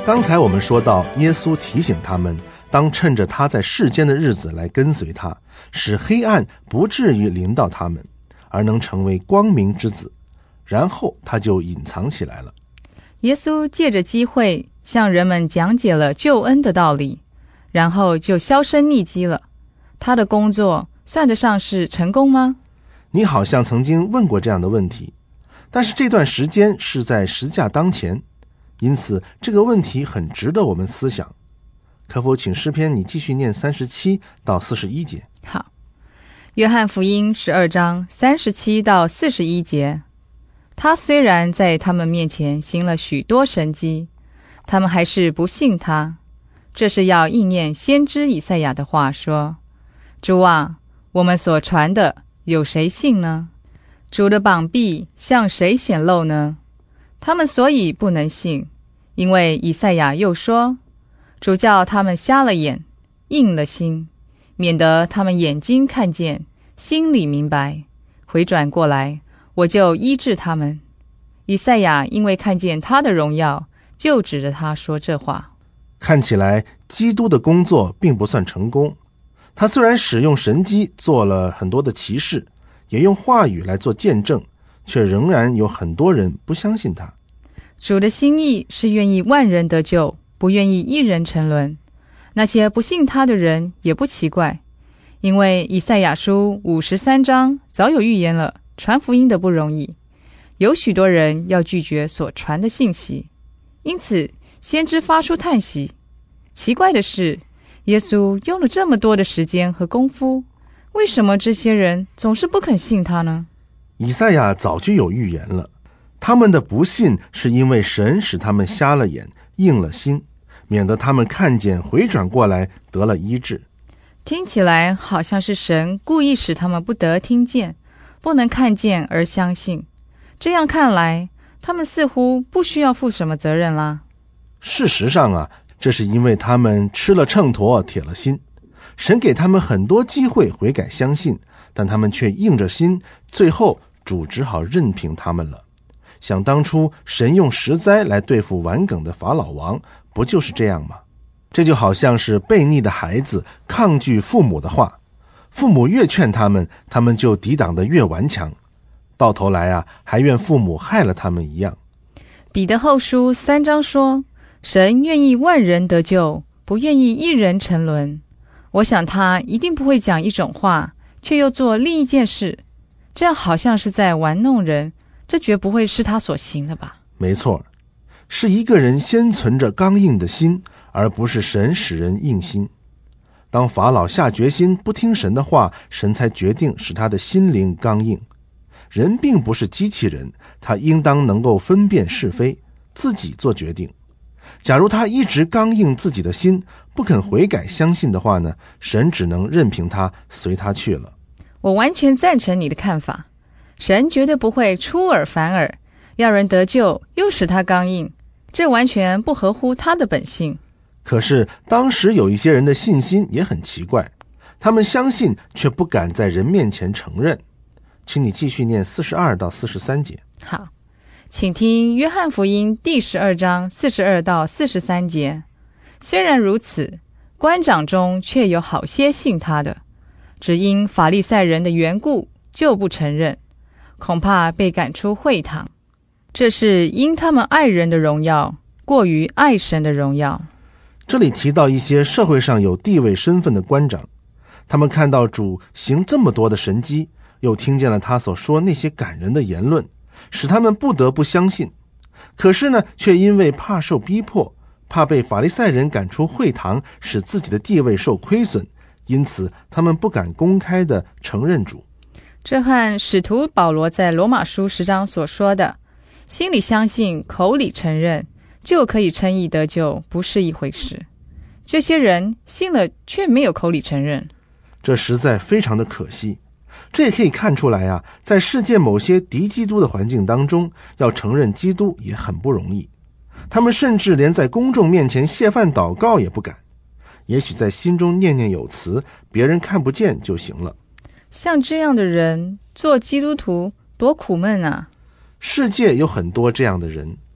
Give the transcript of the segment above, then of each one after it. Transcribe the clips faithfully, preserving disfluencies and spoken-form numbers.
刚才我们说到，耶稣提醒他们当趁着他在世间的日子来跟随他，使黑暗不至于临到他们，而能成为光明之子。然后他就隐藏起来了。 耶稣借着机会向人们讲解了救恩的道理，然后就销声匿迹了。他的工作算得上是成功吗？ 你好像曾经问过这样的问题，但是这段时间是在十架当前，因此这个问题很值得我们思想。可否请诗篇你继续念三十七到四十一节？ 好，约翰福音十二章三十七到四十一节。他虽然在他们面前行了许多神迹，他们还是不信他。这是要应验先知以赛亚的话说：主啊，我们所传的有谁信呢？主的膀臂向谁显露呢？他们所以不能信，因为以赛亚又说：主叫他们瞎了眼，硬了心，免得他们眼睛看见，心里明白，回转过来，我就医治他们。以赛亚因为看见他的荣耀，就指着他说这话。 看起来基督的工作并不算成功，他虽然使用神迹做了很多的奇事，也用话语来做见证，却仍然有很多人不相信他。 主的心意是愿意万人得救，不愿意一人沉沦。那些不信他的人也不奇怪，因为以赛亚书五十三章早有预言了传福音的不容易，有许多人要拒绝所传的信息，因此先知发出叹息。奇怪的是，耶稣用了这么多的时间和功夫，为什么这些人总是不肯信他呢？ 以赛亚早就有预言了，他们的不信是因为神使他们瞎了眼，硬了心，免得他们看见回转过来得了医治。 听起来好像是神故意使他们不得听见，不能看见而相信。这样看来，他们似乎不需要负什么责任啦。 事实上啊，这是因为他们吃了秤砣铁了心。神给他们很多机会悔改相信，但他们却硬着心，最后主只好任凭他们了。想当初神用十灾来对付顽梗的法老王，不就是这样吗？这就好像是悖逆的孩子抗拒父母的话，父母越劝他们，他们就抵挡得越顽强，到头来啊，还愿父母害了他们一样。 彼得后书三章说，神愿意万人得救，不愿意一人沉沦。我想他一定不会讲一种话，却又做另一件事，这样好像是在玩弄人，这绝不会是他所行的吧？ 没错，是一个人先存着刚硬的心，而不是神使人硬心。当法老下决心不听神的话，神才决定使他的心灵刚硬。人并不是机器人，他应当能够分辨是非，自己做决定。假如他一直刚硬自己的心，不肯悔改相信的话呢，神只能任凭他随他去了。 我完全赞成你的看法，神绝对不会出尔反尔，要人得救又使他刚硬，这完全不合乎他的本性。 可是当时有一些人的信心也很奇怪，他们相信却不敢在人面前承认。请你继续念四十二到四十三节。 好，请听约翰福音第十二章四十二到四十三节。虽然如此，官长中却有好些信他的，只因法利赛人的缘故，就不承认，恐怕被赶出会堂。这是因他们爱人的荣耀过于爱神的荣耀。 这里提到一些社会上有地位身份的官长，他们看到主行这么多的神迹，又听见了他所说那些感人的言论，使他们不得不相信。可是呢，却因为怕受逼迫，怕被法利赛人赶出会堂，使自己的地位受亏损，因此他们不敢公开地承认主。 这和使徒保罗在罗马书十章所说的心里相信口里承认就可以称义得救不是一回事。这些人信了却没有口里承认， 这实在非常的可惜。这也可以看出来啊，在世界某些敌基督的环境当中，要承认基督也很不容易。他们甚至连在公众面前谢饭祷告也不敢，也许在心中念念有词，别人看不见就行了。 像这样的人做基督徒多苦闷啊！ 世界有很多这样的人，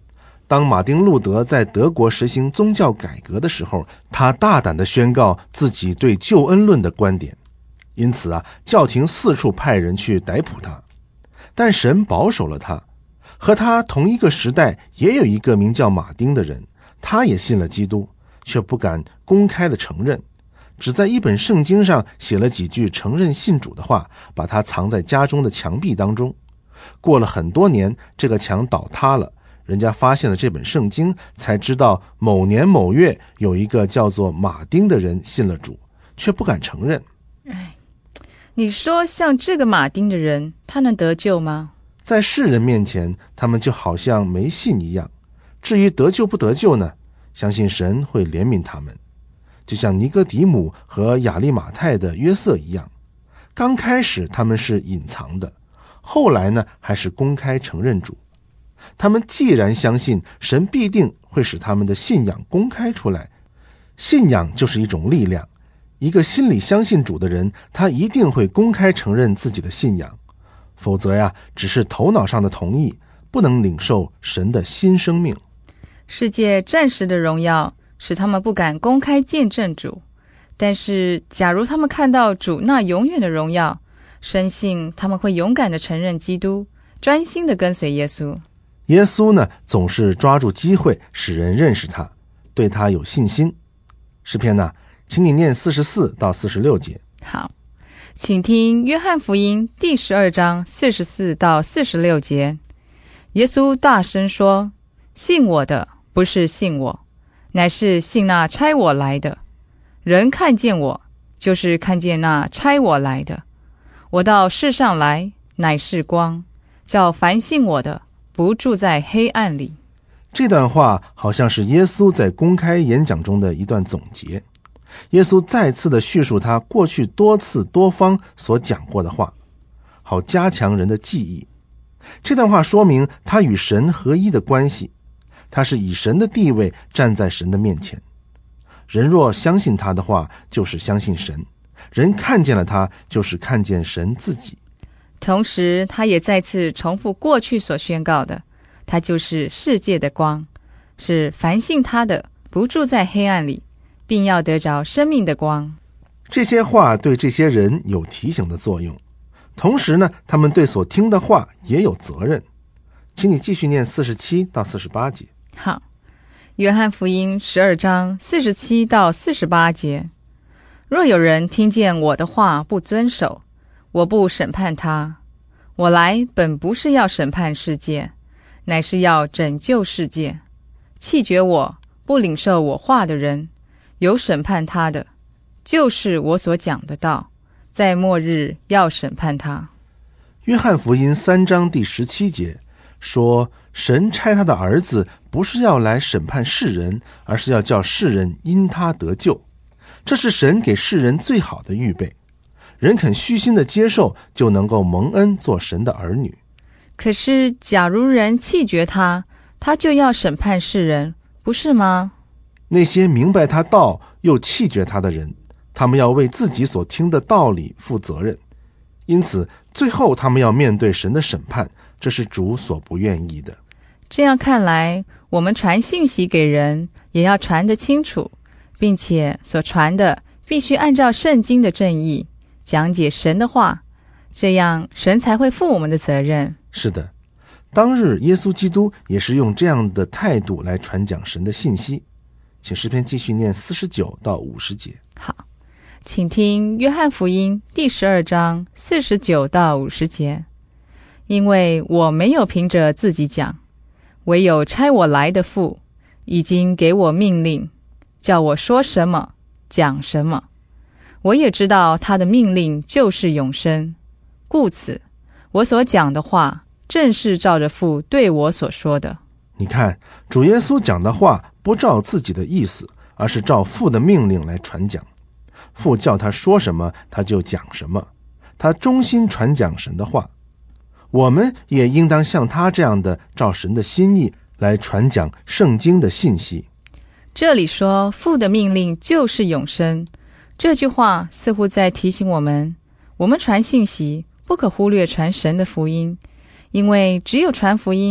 当马丁·路德在德国实行宗教改革的时候，他大胆地宣告自己对救恩论的观点，因此啊，教廷四处派人去逮捕他。但神保守了他。和他同一个时代也有一个名叫马丁的人，他也信了基督，却不敢公开的承认，只在一本圣经上写了几句承认信主的话，把它藏在家中的墙壁当中。过了很多年，这个墙倒塌了，人家发现了这本圣经，才知道某年某月有一个叫做马丁的人信了主，却不敢承认。 哎，你说像这个马丁的人，他能得救吗？ 在世人面前，他们就好像没信一样。至于得救不得救呢？相信神会怜悯他们，就像尼哥底母和亚利马太的约瑟一样。刚开始他们是隐藏的，后来呢，还是公开承认主。他们既然相信，神必定会使他们的信仰公开出来。信仰就是一种力量，一个心里相信主的人，他一定会公开承认自己的信仰。否则呀，只是头脑上的同意，不能领受神的新生命。 世界暂时的荣耀使他们不敢公开见证主，但是假如他们看到主那永远的荣耀，深信他们会勇敢地承认基督，专心地跟随耶稣。 耶稣呢，总是抓住机会使人认识他，对他有信心。诗篇呢，请你念四十四到四十六节。 好，请听约翰福音第十二章四十四到四十六节。耶稣大声说：信我的不是信我，乃是信那差我来的。人看见我，就是看见那差我来的。我到世上来，乃是光，叫凡信我的不住在黑暗里。 这段话好像是耶稣在公开演讲中的一段总结。耶稣再次的叙述他过去多次多方所讲过的话，好加强人的记忆。这段话说明他与神合一的关系，他是以神的地位站在神的面前。人若相信他的话，就是相信神；人看见了他，就是看见神自己。 同时他也再次重复过去所宣告的，他就是世界的光，是凡信他的不住在黑暗里，并要得着生命的光。 这些话对这些人有提醒的作用，同时呢，他们对所听的话也有责任。请你继续念四十七到四十八节。 好，约翰福音十二章四十七到四十八节。若有人听见我的话不遵守，我不审判他。我来本不是要审判世界，乃是要拯救世界。弃绝我不领受我话的人，有审判他的，就是我所讲的道，在末日要审判他。 约翰福音三章第十七节说，神差他的儿子不是要来审判世人，而是要叫世人因他得救。这是神给世人最好的预备，人肯虚心的接受，就能够蒙恩做神的儿女。 可是假如人弃绝他，他就要审判世人，不是吗？ 那些明白他道又弃绝他的人，他们要为自己所听的道理负责任，因此最后他们要面对神的审判，这是主所不愿意的。 这样看来，我们传信息给人也要传得清楚，并且所传的必须按照圣经的正义讲解神的话，这样神才会负我们的责任。 是的，当日耶稣基督也是用这样的态度来传讲神的信息。请诗篇继续念四十九到五十节。 好，请听约翰福音第十二章四十九到五十节。因为我没有凭着自己讲，唯有差我来的父已经给我命令，叫我说什么讲什么。我也知道他的命令就是永生，故此我所讲的话正是照着父对我所说的。 你看，主耶稣讲的话不照自己的意思，而是照父的命令来传讲。父叫他说什么他就讲什么，他忠心传讲神的话。我们也应当像他这样的照神的心意来传讲圣经的信息。 这里说父的命令就是永生，这句话似乎在提醒我们，我们传信息不可忽略传神的福音，因为只有传福音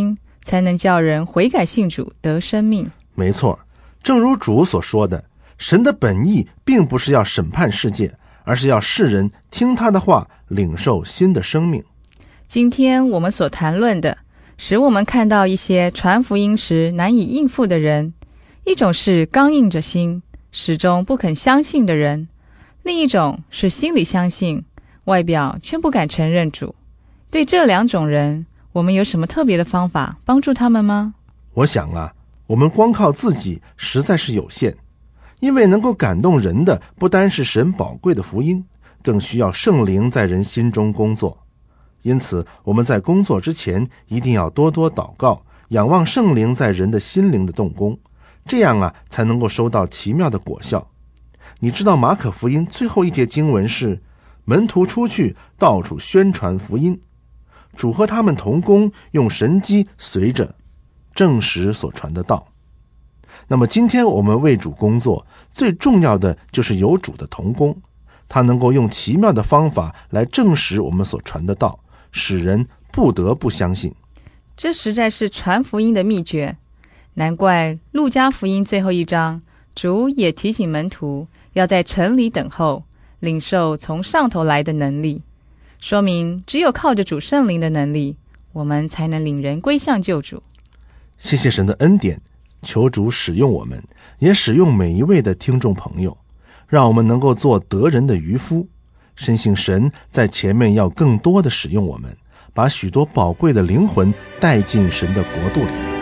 才能叫人悔改信主得生命。 没错，正如主所说的，神的本意并不是要审判世界，而是要世人听他的话，领受新的生命。 今天我们所谈论的，使我们看到一些传福音时难以应付的人，一种是刚硬着心，始终不肯相信的人，另一种是心里相信，外表却不敢承认主。对这两种人，我们有什么特别的方法帮助他们吗？ 我想啊，我们光靠自己实在是有限，因为能够感动人的不单是神宝贵的福音，更需要圣灵在人心中工作。因此我们在工作之前一定要多多祷告，仰望圣灵在人的心灵的动工，这样啊才能够收到奇妙的果效。你知道马可福音最后一节经文是门徒出去到处宣传福音，主和他们同工，用神迹随着证实所传的道。那么今天我们为主工作，最重要的就是有主的同工，他能够用奇妙的方法来证实我们所传的道，使人不得不相信。 这实在是传福音的秘诀。难怪路加福音最后一章，主也提醒门徒要在城里等候，领受从上头来的能力，说明只有靠着主圣灵的能力，我们才能领人归向救主。 谢谢神的恩典，求主使用我们，也使用每一位的听众朋友，让我们能够做得人的渔夫。深信神在前面要更多的使用我们，把许多宝贵的灵魂带进神的国度里面。